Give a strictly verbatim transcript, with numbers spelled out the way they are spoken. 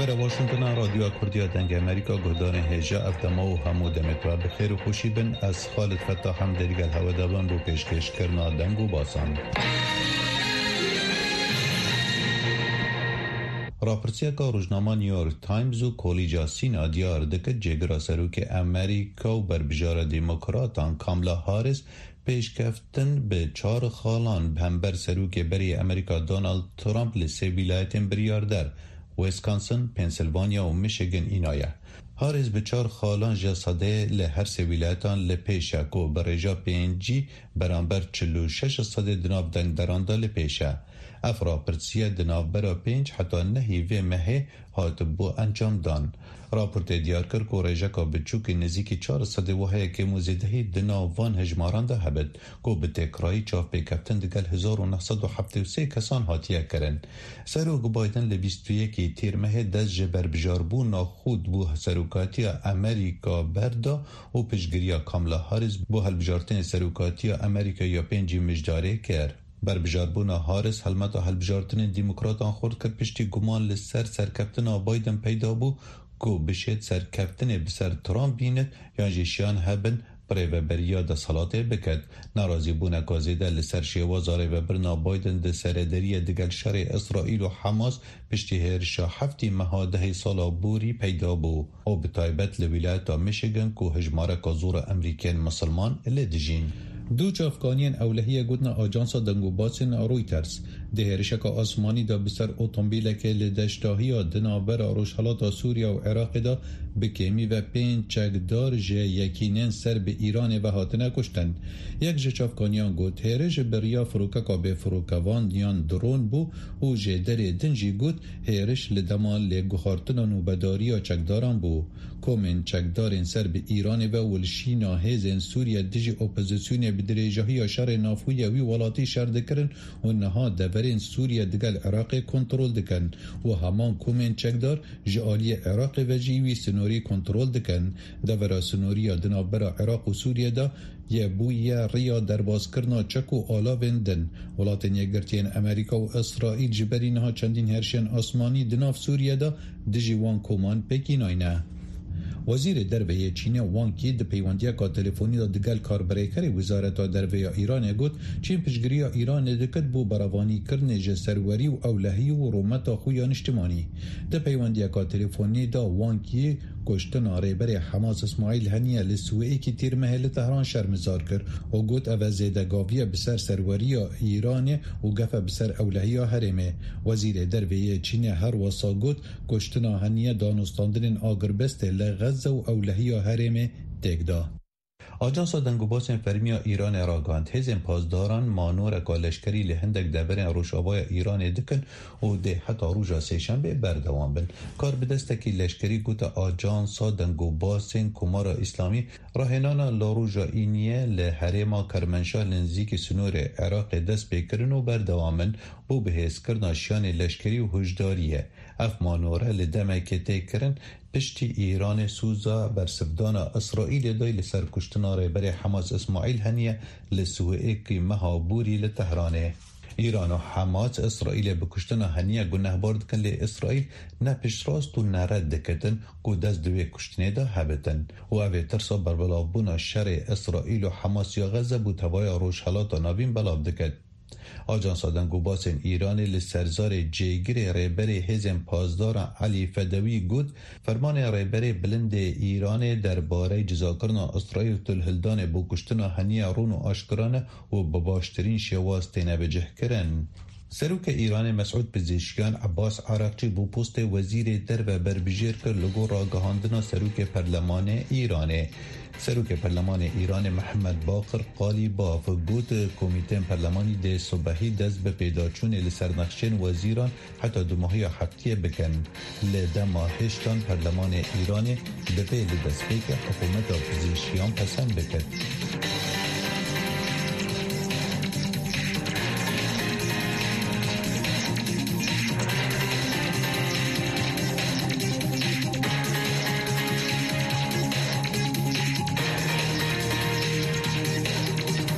سر واشنگتن رادیو کردی دنگ امریکا گهدان هجا افتما و همو دمترا بخیر و خوشی بن از خالد فتح هم درگل هوا دابن بو پیشکش کرنا دنگ و باسان. راپرسیا که روزنامه نیویورک تایمز و کلیجا سینا دیار دکت جگرا سروک امریکا و بربجار دموکراتان کاملا هاریس پیشکفتن به چهار خالان بهمبر سروک بری امریکا دونالد ترامپ لسه ولایتین بریاردر ویسکانسن، پنسیلوانیا و میشیگن اینایه. هاریس به چهار خالان جساده لهر سه ولایتان لپیشه کو برجا پینجی برانبر چلو شش صده دناب دنگ درانده لپیشه. افرا پرسیه دناب برا پینج حتی نهی و مهی هات بو انجام دان. راپورت دیار کر که رجا که بچوک نزیکی چار صده وحیه که موزیدهی دناوان هجماران ده هبد که به تکرایی چاف پیکفتن دگل هزار و نهصد و هفتاد و سه کسان هاتیه کرن. سروک بایدن لبیست و یکی تیر مهی دست جبر بجار بو ناخود بو سروکاتی امریکا بردا و پشگریا کاملا هاریس بو هل بجارتن سروکاتی امریکا یا پینجی مجداره کر. بر بجاربونا هاریس حلمت و حلبجارتن دیموکراتان خورد کرد پشتی گمان لسر سرکفتن بایدن پیدا بو که بشید سرکفتن بسر ترامپ بیند یا جیشیان هبن برای و بریا ده صلاته بکد. نارازی بونا کازیده لسر شیوازاره و برنا بایدن ده سردری دگل شر اسرائیل و حماس پشتی هرشا هفتی مهاده سالا بوری پیدا بو او بطایبت لولایت میشیگن که هجماره کازور امریکن مسلمان لدجین. دو افغانیان اولهیه گودنا آجانسا دنگو باسن رویترز ده هرشک آسمانی دا بسر اوتومبیل که لدشتاهی دنابر روشحالات سوریا و عراق دا بکیمی و پین چکدار جه یکینن سر به ایران و هاتنه کشتن. یک جه افغانیان گود هرش بریا فروککا به فروکوان دیان درون بو و جه در دنجی گود هرش لدمان لگوخارتن و نوبداری چکداران بو. کومن چکدارن سر به ایران و ولشینا هزن سوریا دیجی اپوزیسیون بدریجاهی شر نافوی وی ولاتی شر دکرن و نها دورین سوریا دگل عراق کنترل دکن و همان کومن چکدار جالی عراق و جیوی سنوری کنترل دکن. دورا سنوری دنابرا عراق و سوریا دا یه بویه ریا درباز کرنا چک و آلا وندن. ولاتن یگرتین امریکا و اسرائیل جبری نها چندین هرشن آسمانی دناف سوریا دا دجی وان کومان پکین آینه. وزیر درویه چین وانگ یی د پیوندیا کا تلفنی د دگل کاربریکر وزارت درویه ایران گوت چین پشگری ایران دکت بو براوانی کرن ج سروری و اولهی و رومت خویان اجتماعی. د پیوندیا کا تلفنی دا وانگ یی گشتن آره بر حماس اسماعیل هنیه لسوئی کی تیر محل تهران شرمزار کر و گوت او زیدگاویه بسر سروری ایران و گفه بسر اولهی هرمه. وزیر درویه چین هر وسا گوت گشتن هنیه دانستاندن آگربست لغزه و اولهی هرمه تگدا. آجانس دنگوباس فرمیا ایران راگاند هزین پاسداران مانور کالشکری لهندک دبرن روشابای ایران دکن و ده حتی روژا سیشنبه بردوان بن. کار بدستکی لشکری گوت آجانس دنگوباس کمار اسلامی راهنانا لاروژا اینیه لحرما کرمنشاه لنزیک سنور عراق دست بکرن و بردوان بن بو بهز کرنا شیان لشکری و هجداریه. اف مانوره لدمه که تکرن پشتی ایران سوزا بر سفدان اسرائیل دای لسر کشتناره بر حماس اسماعیل هنیه لسوئه که مهابوری لتهرانه. ایران و حماس اسرائیل بکشتن هنیه گناه بارد کن لی اسرائیل نه پشت راست و نه رد دکتن که دست دوی کشتنه دا هبتن و اوه ترسا بر بلابون شر اسرائیل و حماس یا غزه بو تبای روش حالات و نابین بلاب دکت. آجانس دنگوباس ایران لسرزار جیگر ریبر هزم پازدار علی فدوی گود فرمان ریبر بلند ایران درباره جزاکرن اسرائیل تلهلدان بو کشتن هنیه رون و آشکرانه و بباشترین شواز تنبجه کرن. سروک ایران مسعود پزشکیان عباس عراقچی بو پست وزیر در و بربجیر که لگو را گهاندنا سروک پرلمان ایرانه. سروک پرلمان ایران محمد باقر قالی با فگوت کمیته پرلمانی ده صبحی دست به پیداچون لسرنخشن وزیران حتی دو ماهی هفتیه بکن. لده ماهشتان پرلمان ایران به پیل دست بکن حکومت پزشکیان پسند بکن.